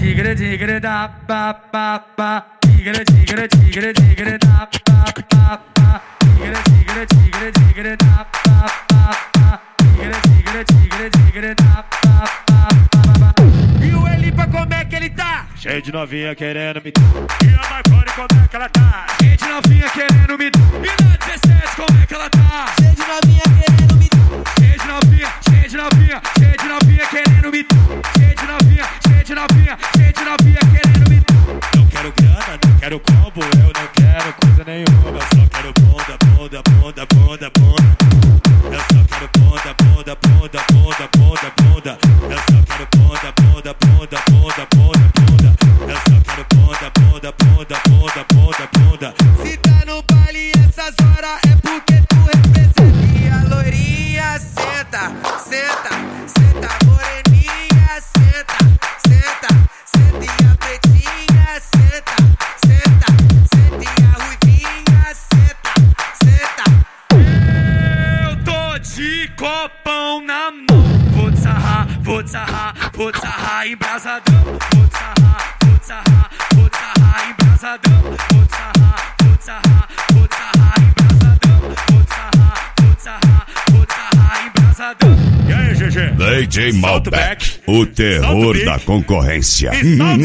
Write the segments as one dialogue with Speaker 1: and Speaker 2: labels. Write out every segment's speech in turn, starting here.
Speaker 1: tigre, tigre da pa pa pa. Tigre, tigre, tigre, tigre da pa pa pa. Tigre, tigre, tigre, tigre da pa pa pa. Tigre, tigre, tigre, tigre da pa pa pa. E o Elipa como é que ele tá?
Speaker 2: Cheio de novinha querendo me dar. E a Marconi como é que ela tá?
Speaker 1: Cheio de novinha querendo me dar. E na 17 como é que ela tá?
Speaker 3: Cheio de novinha querendo me dar.
Speaker 1: Cheio de novinha, cheio de novinha, cheio de novinha querendo me dar. Cheio de novinha, cheio de novinha, cheio de novinha querendo me dar.
Speaker 2: Não quero grana, não quero combo, eu não quero coisa nenhuma. Só quero bunda, bunda, bunda, bunda, bunda. Eu só quero bunda, bunda, bunda, bunda, bunda, bunda. Eu só quero bunda, bunda, bunda, bunda, bunda, bunda. Eu só quero bunda, bunda, bunda, bunda, bunda, bunda.
Speaker 3: Se tá no baile essas horas é porque tu representa. E a loirinha senta, senta, senta, moreninha senta, senta, senta e a pretinha senta, senta, senta e a ruivinha senta, senta.
Speaker 1: Eu tô de copão na mão. Vou te sarrar, vou te sarrar, vou te sarrar embrasadão. Vou te sarrar, vou te sarrar, vou te sarrar embrasadão. Vou te sarrar, vou te sarrar, vou te sarrar embrasadão. Vou te sarrar, vou te sarrar, vou te sarrar embrasadão.
Speaker 2: E aí, GG?
Speaker 4: DJ Malbec, o terror da concorrência.
Speaker 2: E solta o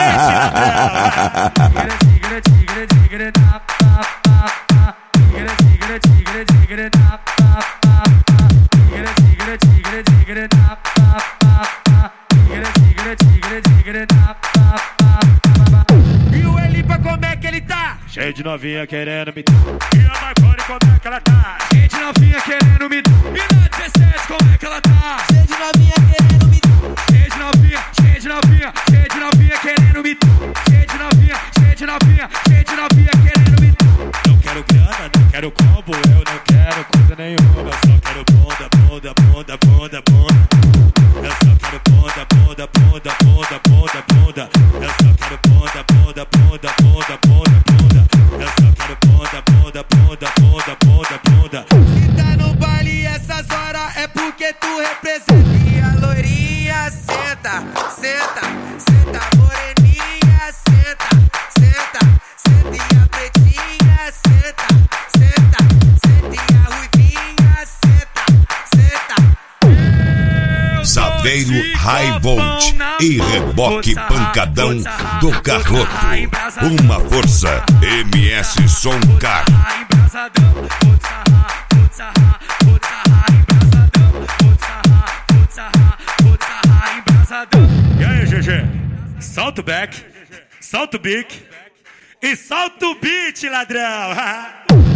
Speaker 2: beat,
Speaker 1: Tigre, tigre, tigre da pa pa pa. Tigre, tigre, tigre, tigre da pa pa pa. Tigre, tigre, tigre, tigre da pa pa pa. Tigre, tigre, tigre, tigre da pa pa pa. E o Elipa como é que ele tá?
Speaker 2: cheio de novinha querendo me dar. E a Marconi como é que ela tá?
Speaker 1: Cheio de novinha querendo me dar. E na 17 como é que ela tá?
Speaker 3: Cheio de novinha querendo me dar.
Speaker 1: Cheio de novinha, cheio de novinha, cheio de novinha querendo me dar. Cheio de novinha, cheio de novinha, cheio de novinha querendo me dar.
Speaker 2: Não quero grana, não quero combo, eu não quero coisa nenhuma. Eu só quero bunda, bunda, bunda, bunda, bunda. Eu só quero bunda, bunda, bunda, bunda, bunda, bunda. Eu só quero bunda, bunda, bunda, bunda, bunda, bunda. Eu só quero bunda, bunda, bunda, bunda, bunda, bunda.
Speaker 3: Se tá no baile essas horas é porque tu representa. E a loirinha senta, senta, senta, moreninha senta, senta, senta e a pretinha senta, senta, senta e a ruivinha senta, senta.
Speaker 4: Saveiro High Volt e reboque pancadão do Carroto. Uma força MS Som Car.
Speaker 1: Embrasadão, vou te sarrar, vou te sarrar, vou te sarrar embrasadão. Vou te sarrar, vou te sarrar, vou te sarrar embrasadão.
Speaker 2: E aí, GG? Solta o back, solta o bic e solta o beat, ladrão.